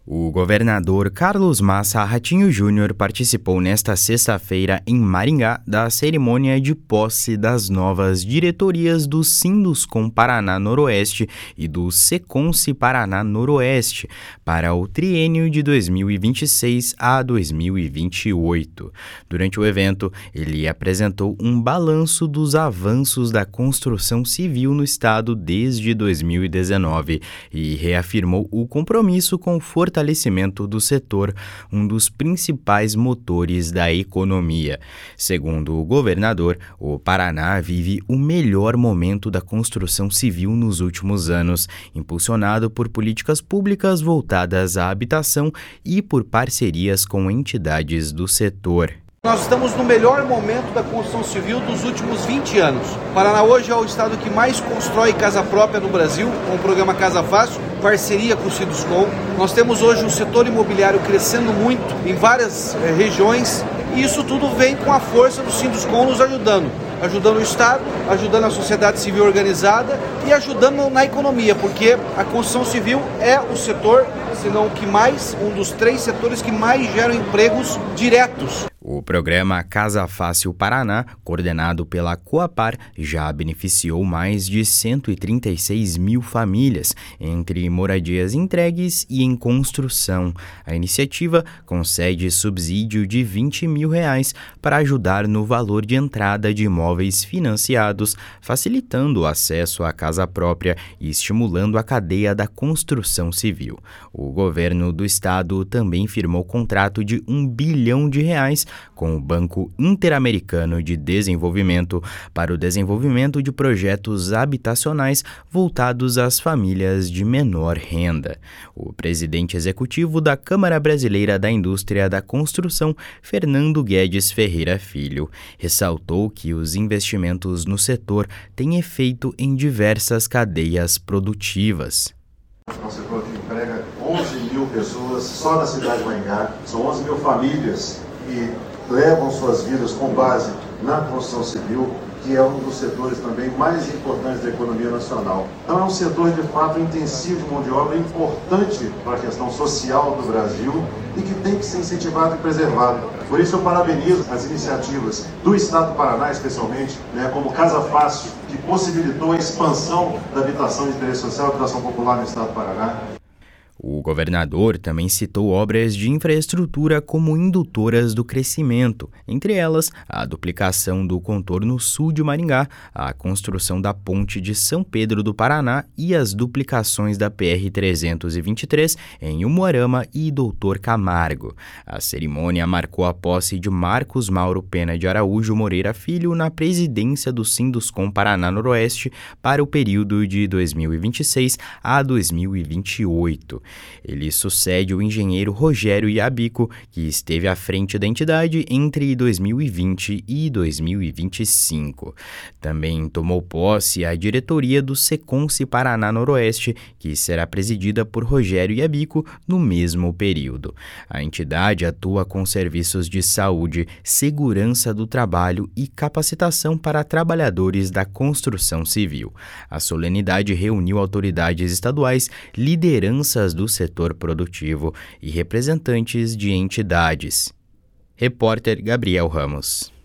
O governador Carlos Massa Ratinho Júnior participou nesta sexta-feira em Maringá da cerimônia de posse das novas diretorias do Sinduscom Paraná Noroeste e do Seconce Paraná Noroeste para o triênio de 2026 a 2028. Durante o evento, ele apresentou um balanço dos avanços da construção civil no estado desde 2019 e reafirmou o compromisso com o fortalecimento do setor, um dos principais motores da economia. Segundo o governador, o Paraná vive o melhor momento da construção civil nos últimos anos, impulsionado por políticas públicas voltadas à habitação e por parcerias com entidades do setor. Nós estamos no melhor momento da construção civil dos últimos 20 anos. O Paraná hoje é o estado que mais constrói casa própria no Brasil, com o programa Casa Fácil, parceria com o Sinduscom. Nós temos hoje um setor imobiliário crescendo muito em várias regiões, e isso tudo vem com a força do Sinduscom nos ajudando o Estado, ajudando a sociedade civil organizada e ajudando na economia, porque a construção civil é o setor, se não o que mais, um dos 3 setores que mais geram empregos diretos. O programa Casa Fácil Paraná, coordenado pela Coapar, já beneficiou mais de 136 mil famílias, entre moradias entregues e em construção. A iniciativa concede subsídio de R$20 mil para ajudar no valor de entrada de imóveis financiados, facilitando o acesso à casa própria e estimulando a cadeia da construção civil. O governo do estado também firmou contrato de R$1 bilhão com o Banco Interamericano de Desenvolvimento para o desenvolvimento de projetos habitacionais voltados às famílias de menor renda. O presidente executivo da Câmara Brasileira da Indústria da Construção, Fernando Guedes Ferreira Filho, ressaltou que os investimentos no setor têm efeito em diversas cadeias produtivas. É um setor que emprega 11 mil pessoas só na cidade de Maringá, são 11 mil famílias que levam suas vidas com base na construção civil, que é um dos setores também mais importantes da economia nacional. Então é um setor de fato intensivo de mão de obra, importante para a questão social do Brasil e que tem que ser incentivado e preservado. Por isso eu parabenizo as iniciativas do Estado do Paraná, especialmente, como Casa Fácil, que possibilitou a expansão da habitação de interesse social e habitação popular no Estado do Paraná. O governador também citou obras de infraestrutura como indutoras do crescimento, entre elas a duplicação do contorno sul de Maringá, a construção da ponte de São Pedro do Paraná e as duplicações da PR-323 em Umuarama e Doutor Camargo. A cerimônia marcou a posse de Marcos Mauro Pena de Araújo Moreira Filho na presidência do Sinduscom Paraná Noroeste para o período de 2026 a 2028. Ele sucede o engenheiro Rogério Iabico, que esteve à frente da entidade entre 2020 e 2025. Também tomou posse a diretoria do Seconce Paraná Noroeste, que será presidida por Rogério Iabico no mesmo período. A entidade atua com serviços de saúde, segurança do trabalho e capacitação para trabalhadores da construção civil. A solenidade reuniu autoridades estaduais, lideranças do setor produtivo e representantes de entidades. Repórter Gabriel Ramos.